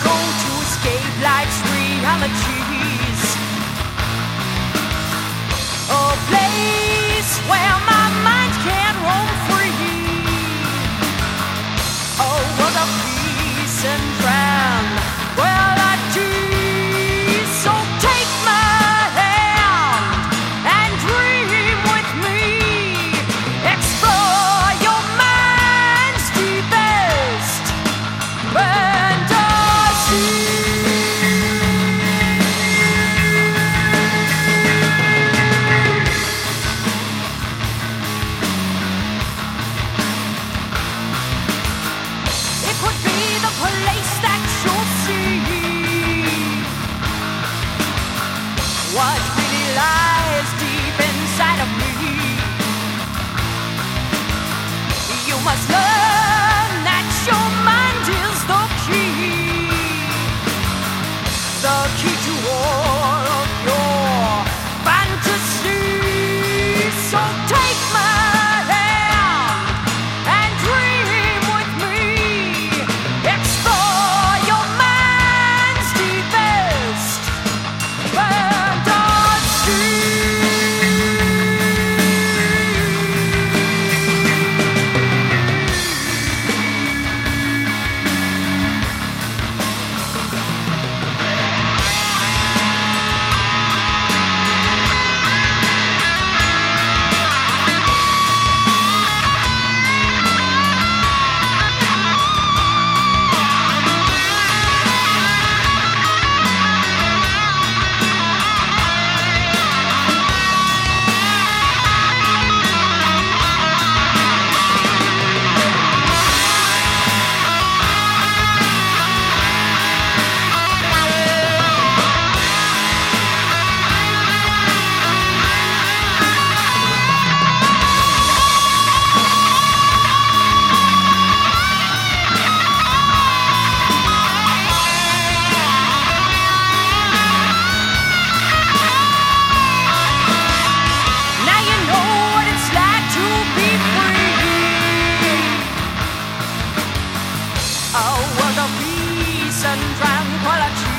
go to escape life's realities. A place where my mind can roam free. A world of peace and drown where I tease. So take my hand and dream with me. Explore your mind's deepest fantasy. It could be the place that you'll see what really lies deep inside of me. You must learn that your mind is the key to all of your fantasies. So take my hand and dream with me. Explore your mind's deepest fantasy. Now you know what it's like to be free. A world of peace and tranquility.